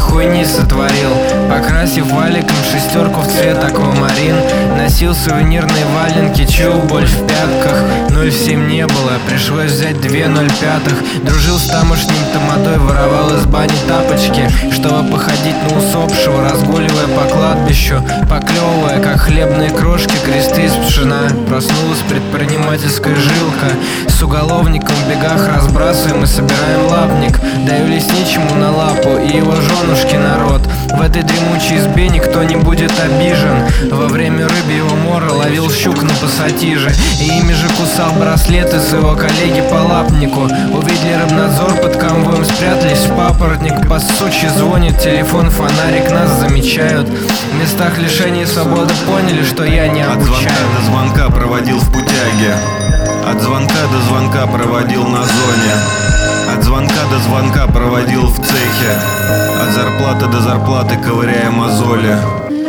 хуйни сотворил, покрасив валиком шестерку в цвет аквамарин. Носил сувенирные валенки, чуял боль в пятках. 0,7 не было, пришлось взять 2 0,5. Дружил с тамошним тамадой, воровал из бани тапочки, чтобы походить на усопшего, разгуливая по кладбищу, поклевывая, как хлебные крошки, кресты из пшена. Проснулась предпринимательская жилка, с уголовником в бегах разбрасываем и собираем лапник. Даю лесничему на лапу и его женушке народ. В этой дремучей избе никто не будет обижен. Во время рыбьего мора ловил щук на пассатиже, и ими же кусал браслеты своего коллеги по лапнику. Увидели рыбнадзор, под конвоем спрятались в папоротник. По сучьи звонит телефон, фонарик, нас замечают. В местах лишения свободы поняли, что я не обучаю. От звонка до звонка проводил в путяге, от звонка до звонка проводил на зоне, от звонка до звонка проводил в цехе, от зарплаты до зарплаты ковыряя мозоли.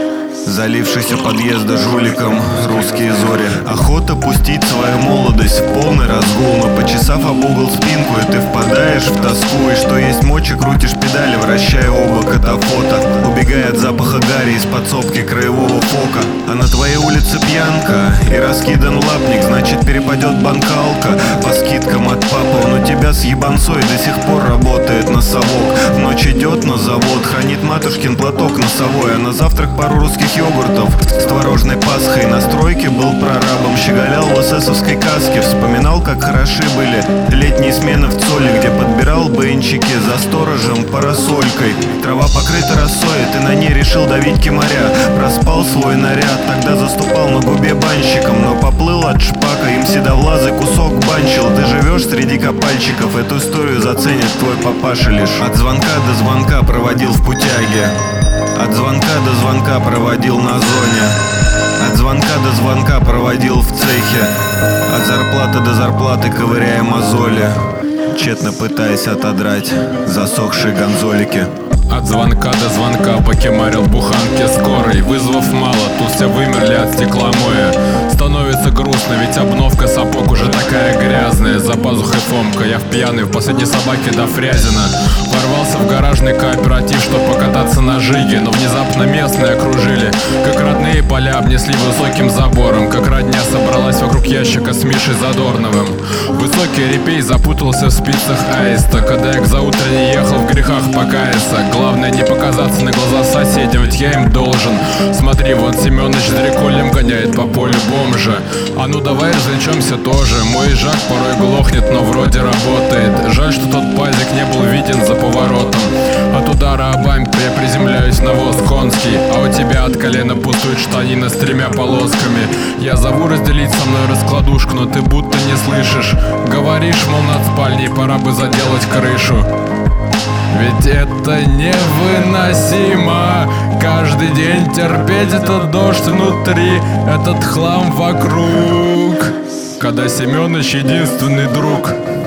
Залившись у подъезда жуликом русские зори. Охота пустить свою молодость в полный разгул, но почесав об угол спинку, и ты впадаешь в тоску. И что есть мочи, крутишь педали, вращая оба катафота, убегая от запаха гари из подсобки краевого фока. А на твоей улице пьянка и раскидан лапник, значит перепадет банкалка по скидкам от папы. Но тебя с ебанцой до сих пор работает носовок. В ночь идет на завод, хранит матушкин платок носовой, а на завтрак пару русских йогуртов с творожной пасхой. На стройке был прорабом, щеголял в эсэсовской каске. Вспоминал, как хороши были летние смены в Цоле, где подбирал бенчики за сторожем парасолькой. Трава покрыта росой, и ты на ней решил давить кемаря. Проспал свой наряд, тогда заступал на губе банщиком, но поплыл от шпака, им седовлазый кусок банчил. Ты живешь среди копальщиков, эту историю заценит твой папаша лишь. От звонка до звонка проводил в путяге, от звонка до звонка проводил на зоне, от звонка до звонка проводил в цехе, от зарплаты до зарплаты ковыряя мозоли, тщетно пытаясь отодрать засохшие гонзолики. От звонка до звонка покемарил буханки скорой, вызвав мало, тут все вымерли от стекла моя. Становится грустно, ведь обновка сапог уже такая грязная. За пазухой Фомка, я в пьяный, в последней собаке до Фрязина. Ворвался в гаражный кооператив, чтоб покататься на жиге, но внезапно местные окружили, как родные поля обнесли высоким забором. Как родня собралась вокруг ящика с Мишей Задорновым. Высокий репей запутался в спицах аиста, когда я к заутренне ехал в грехах покаяться. Главное не показаться на глаза соседям, ведь я им должен. Смотри, вот Семёныч с дреколем гоняет по полю бомжа. А ну давай развлечемся тоже. Мой жак порой глохнет, но вроде работает. Жаль, что тот пазик не был виден за поворотом. От удара о бампер я приземляюсь на воз конский, а у тебя от колена пустует штанина с 3 полосками. Я зову разделить со мной раскладушку, но ты будто не слышишь. Говоришь, мол, над спальней пора бы заделать крышу. Ведь это невыносимо, каждый день терпеть этот дождь внутри, этот хлам вокруг, когда Семёныч единственный друг.